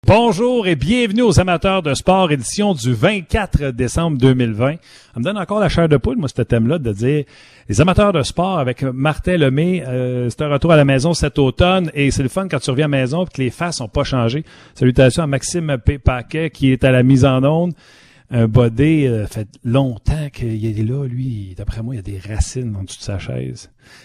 Bonjour et bienvenue aux amateurs de sport, édition du 24 décembre 2020. Ça me donne encore la chair de poule, moi, ce thème-là, de dire les amateurs de sport avec Martin Lemay. C'est un retour à la maison cet automne et c'est le fun quand tu reviens à la maison et que les faces n'ont pas changé. Salutations à Maxime Paquet qui est à la mise en onde. Un bodé, fait longtemps qu'il est là, lui. D'après moi, il y a des racines en dessous de sa chaise.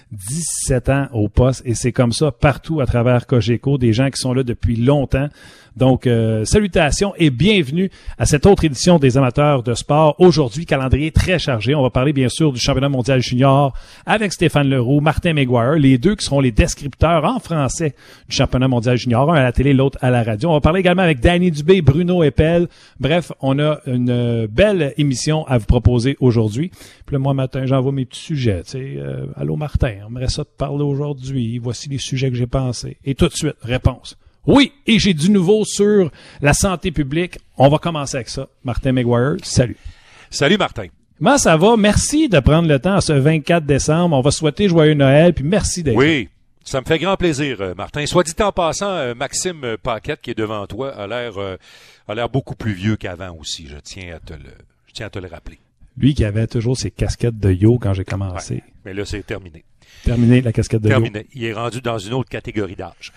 17 ans au poste et c'est comme ça partout à travers Cogeco, des gens qui sont là depuis longtemps. Donc, salutations et bienvenue à cette autre édition des amateurs de sport. Aujourd'hui, calendrier très chargé. On va parler bien sûr du championnat mondial junior avec Stéphane Leroux, Martin Maguire, les deux qui seront les descripteurs en français du championnat mondial junior, un à la télé, l'autre à la radio. On va parler également avec Danny Dubé, Bruno Eppel. Bref, on a une belle émission à vous proposer aujourd'hui. Puis là, moi, matin, j'envoie mes petits sujets. Allô Martin, on aimerait ça te parler aujourd'hui. Voici les sujets que j'ai pensés. Et tout de suite, réponse. Oui, et j'ai du nouveau sur la santé publique. On va commencer avec ça. Martin Maguire, salut. Salut Martin. Comment ça va? Merci de prendre le temps ce 24 décembre. On va souhaiter joyeux Noël, puis merci d'être là. Oui, ça me fait grand plaisir, Martin. Soit dit en passant, Maxime Paquette qui est devant toi a l'air beaucoup plus vieux qu'avant aussi. Je tiens à te le rappeler. Lui qui avait toujours ses casquettes de yo quand j'ai commencé. Ouais, mais là, c'est terminé. Terminé la casquette de yo. Il est rendu dans une autre catégorie d'âge.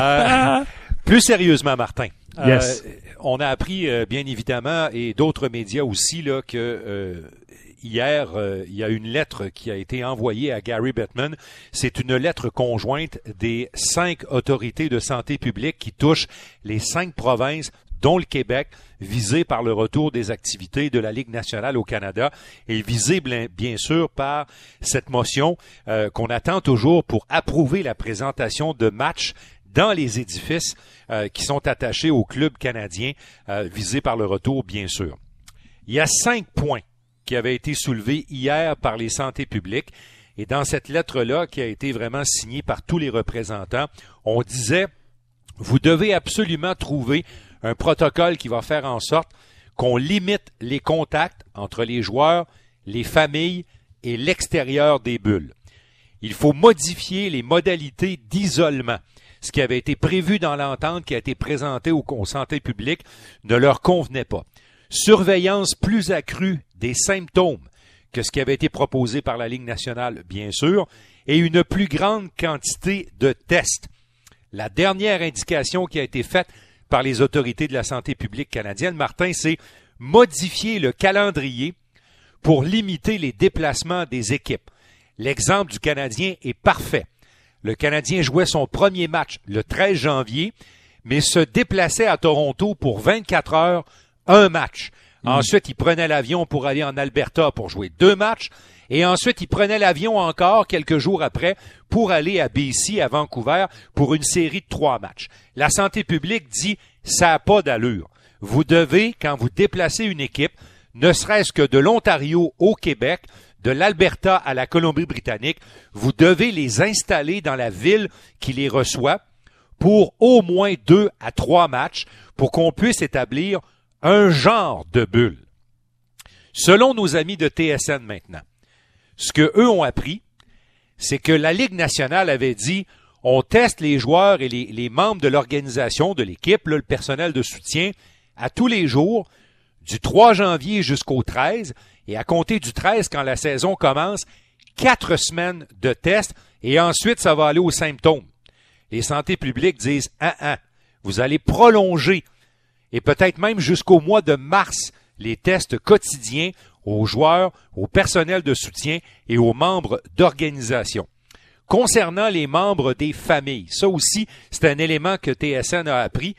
Plus sérieusement, Martin, yes. On a appris, bien évidemment, et d'autres médias aussi, là, que hier, il y a une lettre qui a été envoyée à Gary Bettman. C'est une lettre conjointe des 5 autorités de santé publique qui touchent les 5 provinces, dont le Québec, visé par le retour des activités de la Ligue nationale au Canada et visé bien sûr par cette motion qu'on attend toujours pour approuver la présentation de matchs dans les édifices qui sont attachés au club canadien visé par le retour, bien sûr. Il y a 5 points qui avaient été soulevés hier par les santé publiques et dans cette lettre-là qui a été vraiment signée par tous les représentants, on disait « Vous devez absolument trouver un protocole qui va faire en sorte qu'on limite les contacts entre les joueurs, les familles et l'extérieur des bulles. Il faut modifier les modalités d'isolement. Ce qui avait été prévu dans l'entente qui a été présentée aux santé publique ne leur convenait pas. Surveillance plus accrue des symptômes que ce qui avait été proposé par la Ligue nationale, bien sûr, et une plus grande quantité de tests. La dernière indication qui a été faite par les autorités de la santé publique canadienne, Martin, c'est modifier le calendrier pour limiter les déplacements des équipes. L'exemple du Canadien est parfait. Le Canadien jouait son premier match le 13 janvier, mais se déplaçait à Toronto pour 24 heures, un match. Ensuite, il prenait l'avion pour aller en Alberta pour jouer 2 matchs. Et ensuite, il prenait l'avion encore quelques jours après pour aller à BC, à Vancouver, pour une série de 3 matchs. La santé publique dit, ça n'a pas d'allure. Vous devez, quand vous déplacez une équipe, ne serait-ce que de l'Ontario au Québec, de l'Alberta à la Colombie-Britannique, vous devez les installer dans la ville qui les reçoit pour au moins 2 à 3 matchs pour qu'on puisse établir un genre de bulle. Selon nos amis de TSN maintenant, ce qu'eux ont appris, c'est que la Ligue nationale avait dit on teste les joueurs et les membres de l'organisation, de l'équipe, le personnel de soutien, à tous les jours, du 3 janvier jusqu'au 13, et à compter du 13, quand la saison commence, 4 semaines de tests, et ensuite ça va aller aux symptômes. Les santé publiques disent vous allez prolonger, et peut-être même jusqu'au mois de mars, les tests quotidiens aux joueurs, au personnel de soutien et aux membres d'organisation. Concernant les membres des familles, ça aussi, c'est un élément que TSN a appris.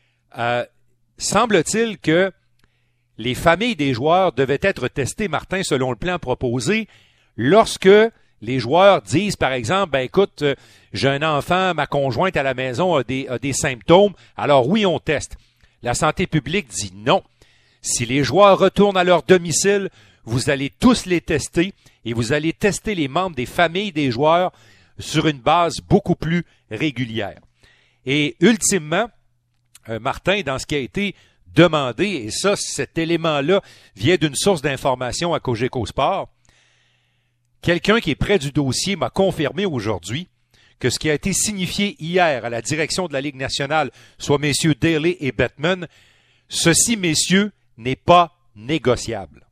Semble-t-il que les familles des joueurs devaient être testées, Martin, selon le plan proposé, lorsque les joueurs disent, par exemple, écoute, j'ai un enfant, ma conjointe à la maison a des symptômes, alors oui, on teste. La santé publique dit non. Si les joueurs retournent à leur domicile, vous allez tous les tester et vous allez tester les membres des familles des joueurs sur une base beaucoup plus régulière. Et ultimement, Martin, dans ce qui a été demandé, et ça, cet élément-là vient d'une source d'information à Cogeco Sport, quelqu'un qui est près du dossier m'a confirmé aujourd'hui que ce qui a été signifié hier à la direction de la Ligue nationale, soit messieurs Daly et Bettman, ceci, messieurs, n'est pas négociable.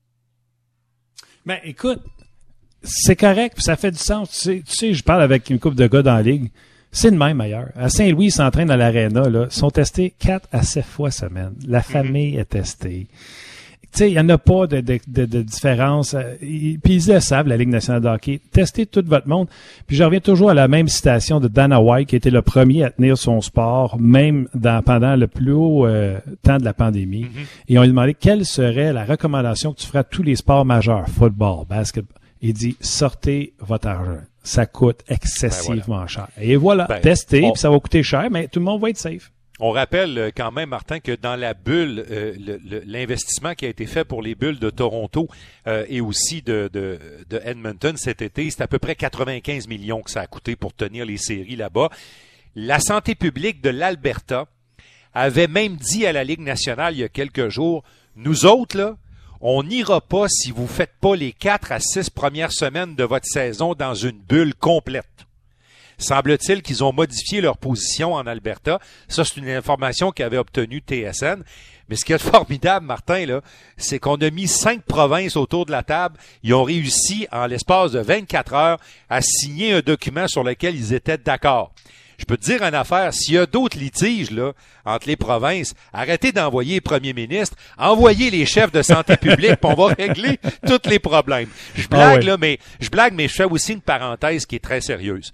Ben, écoute, c'est correct, puis ça fait du sens. Tu sais, je parle avec une couple de gars dans la Ligue. C'est le même ailleurs. À Saint-Louis, ils s'entraînent dans l'aréna, là. Ils sont testés 4 à 7 fois semaine. La famille est testée. Tu sais, il n'y en a pas de différence. Puis ils le savent, la Ligue nationale de hockey. Testez tout votre monde. Puis je reviens toujours à la même citation de Dana White, qui était le premier à tenir son sport, même pendant le plus haut temps de la pandémie. Et on lui demandait quelle serait la recommandation que tu ferais à tous les sports majeurs, football, basketball. Il dit, sortez votre argent. Ça coûte excessivement cher. Et voilà, testez, puis ça va coûter cher, mais tout le monde va être safe. On rappelle quand même, Martin, que dans la bulle, l'investissement qui a été fait pour les bulles de Toronto et aussi de Edmonton cet été, c'est à peu près 95 millions que ça a coûté pour tenir les séries là-bas. La santé publique de l'Alberta avait même dit à la Ligue nationale il y a quelques jours, nous autres, là, on n'ira pas si vous faites pas les 4 à 6 premières semaines de votre saison dans une bulle complète. Semble-t-il qu'ils ont modifié leur position en Alberta. Ça, c'est une information qu'avait obtenue TSN. Mais ce qui est formidable, Martin, là, c'est qu'on a mis 5 provinces autour de la table. Ils ont réussi, en l'espace de 24 heures, à signer un document sur lequel ils étaient d'accord. Je peux te dire une affaire, s'il y a d'autres litiges là entre les provinces, arrêtez d'envoyer les premiers ministres, envoyez les chefs de santé publique, puis on va régler tous les problèmes. Je blague là, mais je fais aussi une parenthèse qui est très sérieuse.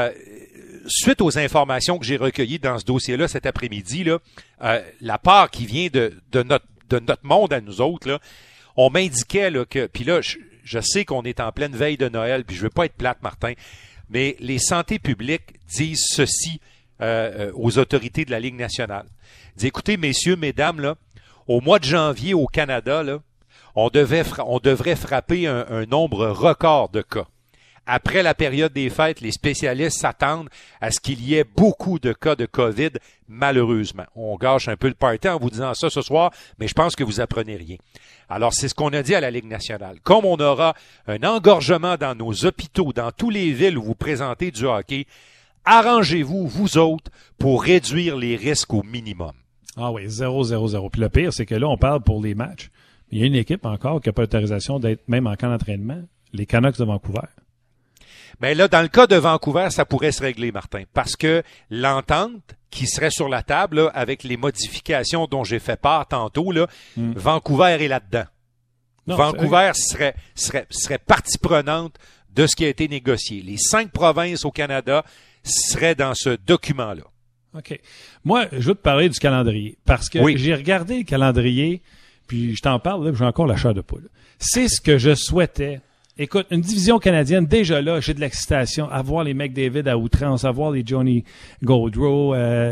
Suite aux informations que j'ai recueillies dans ce dossier-là cet après-midi, là, la part qui vient de notre monde à nous autres, là, on m'indiquait là que, puis là, je sais qu'on est en pleine veille de Noël, puis je veux pas être plate, Martin. Mais les santé publiques disent ceci aux autorités de la Ligue nationale. Ils disent, écoutez, messieurs, mesdames, là, au mois de janvier au Canada, là, on devrait frapper un nombre record de cas. Après la période des fêtes, les spécialistes s'attendent à ce qu'il y ait beaucoup de cas de COVID, malheureusement. On gâche un peu le party en vous disant ça ce soir, mais je pense que vous apprenez rien. Alors, c'est ce qu'on a dit à la Ligue nationale. Comme on aura un engorgement dans nos hôpitaux, dans toutes les villes où vous présentez du hockey, arrangez-vous, vous autres, pour réduire les risques au minimum. Ah oui, 0-0-0. Puis le pire, c'est que là, on parle pour les matchs. Il y a une équipe encore qui n'a pas l'autorisation d'être même en camp d'entraînement, les Canucks de Vancouver. Mais là, dans le cas de Vancouver, ça pourrait se régler, Martin, parce que l'entente qui serait sur la table, là, avec les modifications dont j'ai fait part tantôt, là, Vancouver est là-dedans. Non, Vancouver serait partie prenante de ce qui a été négocié. Les 5 provinces au Canada seraient dans ce document-là. OK. Moi, je veux te parler du calendrier, parce que j'ai regardé le calendrier, puis je t'en parle, là, j'ai encore la chair de poule. C'est ce que je souhaitais. Écoute, une division canadienne, déjà là, j'ai de l'excitation à voir les McDavid à outrance, à voir les Johnny Gaudreau,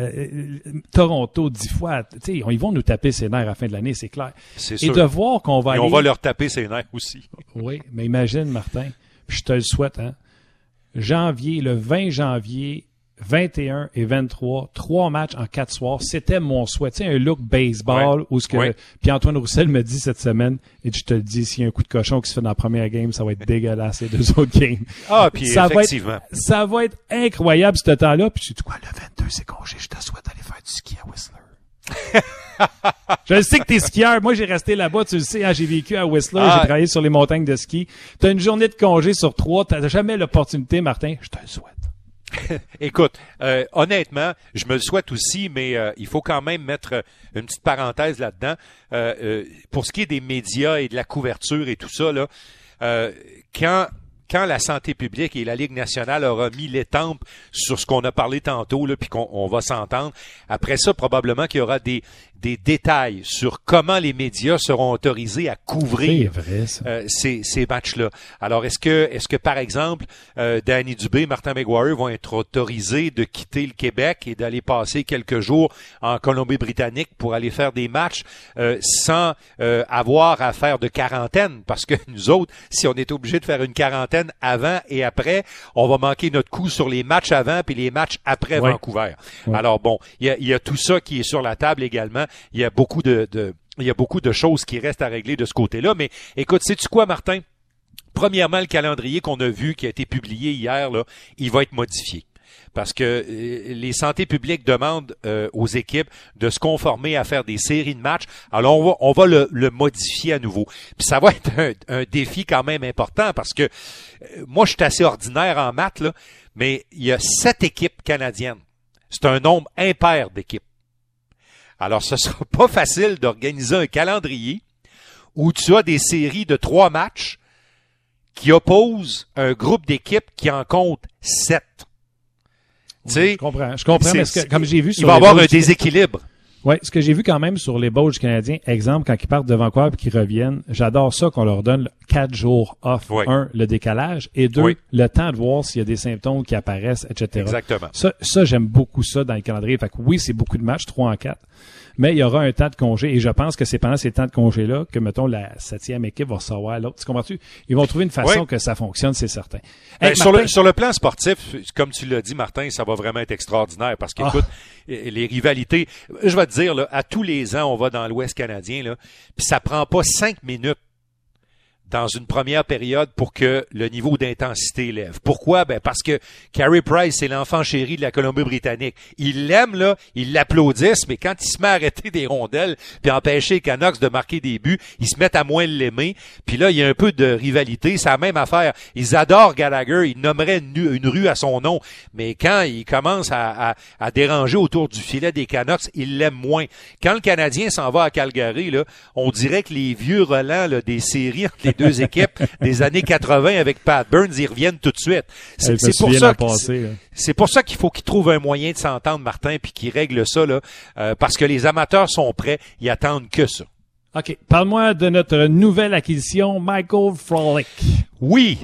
Toronto 10 fois. Tu sais, ils vont nous taper ses nerfs à la fin de l'année, c'est clair. C'est sûr. Et de voir qu'on va aller... on va leur taper ses nerfs aussi. Oui, mais imagine, Martin, puis je te le souhaite, hein. Le 20 janvier, 21 et 23, 3 matchs en 4 soirs. C'était mon souhait. Tu sais, un look baseball où ce que... Puis Antoine Roussel me dit cette semaine, et je te le dis, s'il y a un coup de cochon qui se fait dans la première game, ça va être dégueulasse les 2 autres games. Ah, puis effectivement. Ça va être incroyable ce temps-là. Puis tu dis quoi, le 22, c'est congé, je te souhaite d'aller faire du ski à Whistler. Je sais que t'es skieur. Moi, j'ai resté là-bas, tu le sais, hein, j'ai vécu à Whistler, j'ai travaillé sur les montagnes de ski. T'as une journée de congé sur 3, t'as jamais l'opportunité, Martin, je te le souhaite. Écoute, honnêtement, je me le souhaite aussi, mais il faut quand même mettre une petite parenthèse là-dedans. Pour ce qui est des médias et de la couverture et tout ça, là, quand la santé publique et la Ligue nationale aura mis l'étampe sur ce qu'on a parlé tantôt, là, puis qu'on va s'entendre, après ça, probablement qu'il y aura des détails sur comment les médias seront autorisés à couvrir ces matchs-là. Alors, est-ce que par exemple, Danny Dubé, Martin McGuire vont être autorisés de quitter le Québec et d'aller passer quelques jours en Colombie-Britannique pour aller faire des matchs sans avoir à faire de quarantaine? Parce que nous autres, si on est obligé de faire une quarantaine avant et après, on va manquer notre coup sur les matchs avant puis les matchs après Vancouver. Alors bon, il y a tout ça qui est sur la table également. Il y a beaucoup de choses qui restent à régler de ce côté-là. Mais écoute, sais-tu quoi, Martin? premièrement, le calendrier qu'on a vu, qui a été publié hier, là, il va être modifié. Parce que les santé publiques demandent aux équipes de se conformer à faire des séries de matchs. Alors, on va le modifier à nouveau. Puis ça va être un défi quand même important parce que moi, je suis assez ordinaire en maths, là, mais il y a 7 équipes canadiennes. C'est un nombre impair d'équipes. Alors, ce sera pas facile d'organiser un calendrier où tu as des séries de 3 matchs qui opposent un groupe d'équipes qui en compte 7. Oui, je comprends, mais comme j'ai vu sur il va y avoir un déséquilibre. Oui, ce que j'ai vu quand même sur les Bulls du Canadien, exemple, quand ils partent de Vancouver et qu'ils reviennent, j'adore ça qu'on leur donne 4 jours off. Oui. 1, le décalage, et 2, oui. le temps de voir s'il y a des symptômes qui apparaissent, etc. Exactement. Ça, j'aime beaucoup ça dans le calendrier. Fait que oui, c'est beaucoup de matchs, 3 en 4. Mais il y aura un temps de congé et je pense que c'est pendant ces temps de congé-là que, mettons, la 7e équipe va recevoir l'autre. Tu comprends-tu? Ils vont trouver une façon que ça fonctionne, c'est certain. Hey, sur le plan sportif, comme tu l'as dit, Martin, ça va vraiment être extraordinaire parce qu'écoute, les rivalités, je vais te dire, là, à tous les ans, on va dans l'Ouest canadien, là, puis ça prend pas 5 minutes dans une première période pour que le niveau d'intensité lève. Pourquoi? Ben parce que Carey Price, c'est l'enfant chéri de la Colombie-Britannique. Ils l'aiment, là, ils l'applaudissent, mais quand il se met à arrêter des rondelles puis empêcher les Canucks de marquer des buts, ils se mettent à moins l'aimer. Puis là, il y a un peu de rivalité. C'est la même affaire. Ils adorent Gallagher. Ils nommeraient une rue à son nom. Mais quand il commence à déranger autour du filet des Canucks, ils l'aiment moins. Quand le Canadien s'en va à Calgary, là, on dirait que les vieux relents là, des séries entre les deux équipes des années 80 avec Pat Burns, ils reviennent tout de suite. C'est pour ça qu'il faut qu'ils trouvent un moyen de s'entendre, Martin, puis qu'ils règlent ça, là, parce que les amateurs sont prêts, ils attendent que ça. OK. Parle-moi de notre nouvelle acquisition, Michael Frolik. Oui,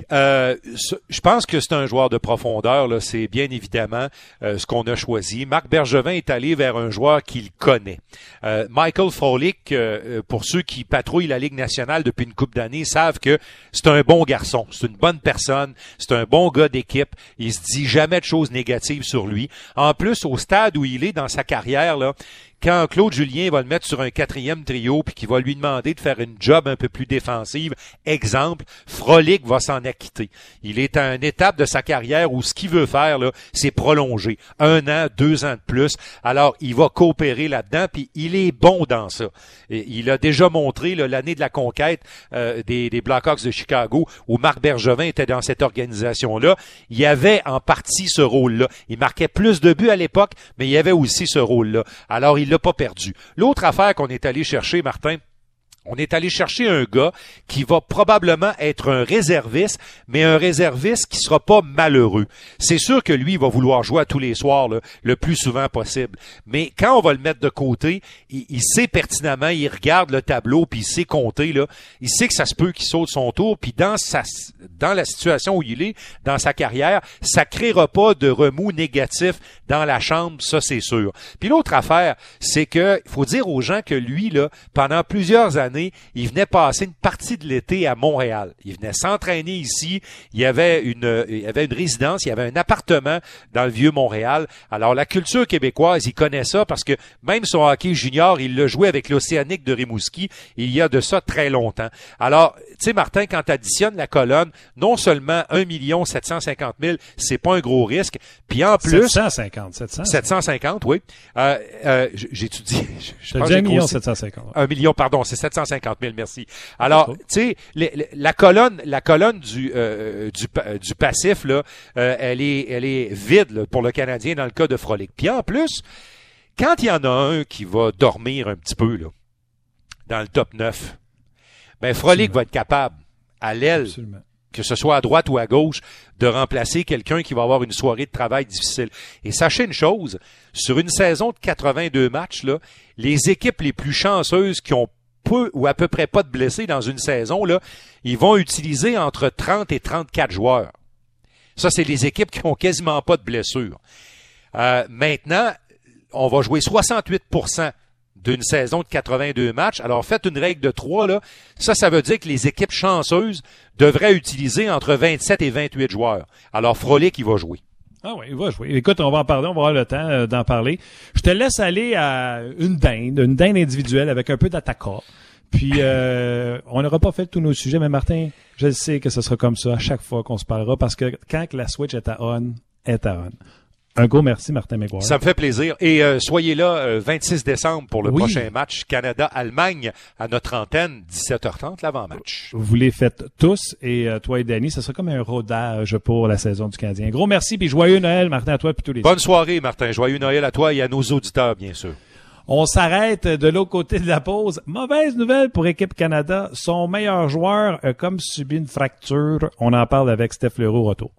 je pense que c'est un joueur de profondeur, là. C'est bien évidemment ce qu'on a choisi. Marc Bergevin est allé vers un joueur qu'il connaît. Michael Frolik, pour ceux qui patrouillent la Ligue nationale depuis une couple d'années, savent que c'est un bon garçon, c'est une bonne personne, c'est un bon gars d'équipe. Il se dit jamais de choses négatives sur lui. En plus, au stade où il est dans sa carrière, là, quand Claude Julien va le mettre sur un 4e trio puis qu'il va lui demander de faire une job un peu plus défensive, exemple, Frolik va s'en acquitter. Il est à une étape de sa carrière où ce qu'il veut faire, là, c'est prolonger. 1 an, 2 ans de plus. Alors, il va coopérer là-dedans puis il est bon dans ça. Et il a déjà montré là, l'année de la conquête des Blackhawks de Chicago où Marc Bergevin était dans cette organisation-là. Il y avait en partie ce rôle-là. Il marquait plus de buts à l'époque, mais il y avait aussi ce rôle-là. Alors, il l'a pas perdu. L'autre affaire qu'on est allé chercher, Martin, on est allé chercher un gars qui va probablement être un réserviste, mais un réserviste qui sera pas malheureux. C'est sûr que lui, il va vouloir jouer à tous les soirs, là, le plus souvent possible. Mais quand on va le mettre de côté, il sait pertinemment, il regarde le tableau, puis il sait compter, là. Il sait que ça se peut qu'il saute son tour, puis dans la situation où il est, dans sa carrière, ça créera pas de remous négatifs dans la chambre, ça c'est sûr. Puis l'autre affaire, c'est que, il faut dire aux gens que lui, là, pendant plusieurs années, il venait passer une partie de l'été à Montréal. Il venait s'entraîner ici. Il y avait une résidence, il y avait un appartement dans le vieux Montréal. Alors, la culture québécoise, il connaît ça parce que même son hockey junior, il l'a joué avec l'Océanique de Rimouski il y a de ça très longtemps. Alors, tu sais, Martin, quand tu additionnes la colonne, non seulement 1 750 000, c'est pas un gros risque, puis en plus... 750, oui. J'étudie... Je pense que 1 750. 1 million, pardon, c'est 750 000, merci. Alors, tu sais, la colonne du passif, là, elle est vide là, pour le Canadien dans le cas de Frolik. Puis en plus, quand il y en a un qui va dormir un petit peu là, dans le top 9, ben Frolik va être capable, à l'aile, que ce soit à droite ou à gauche, de remplacer quelqu'un qui va avoir une soirée de travail difficile. Et sachez une chose, sur une saison de 82 matchs, là, les équipes les plus chanceuses qui ont peu ou à peu près pas de blessés dans une saison, là, ils vont utiliser entre 30 et 34 joueurs. Ça, c'est les équipes qui ont quasiment pas de blessures. Maintenant, on va jouer 68% d'une saison de 82 matchs. Alors, faites une règle de 3, là. Ça veut dire que les équipes chanceuses devraient utiliser entre 27 et 28 joueurs. Alors, Frolik, il va jouer. Ah oui, il va jouer. Écoute, on va en parler, on va avoir le temps d'en parler. Je te laisse aller à une dinde individuelle avec un peu d'attaquant. Puis, on n'aura pas fait tous nos sujets, mais Martin, je sais que ce sera comme ça à chaque fois qu'on se parlera, parce que quand la Switch est à on, est à on. Un gros merci, Martin McGuire. Ça me fait plaisir. Et soyez là 26 décembre pour le prochain match Canada-Allemagne à notre antenne, 17h30, l'avant-match. Vous les faites tous, et toi et Danny, ce sera comme un rodage pour la saison du Canadien. Gros merci, puis joyeux Noël, Martin, à toi et tous les Bonne soirée, Martin. Joyeux Noël à toi et à nos auditeurs, bien sûr. On s'arrête de l'autre côté de la pause. Mauvaise nouvelle pour Équipe Canada. Son meilleur joueur a comme subi une fracture. On en parle avec Steph Leroux, retour.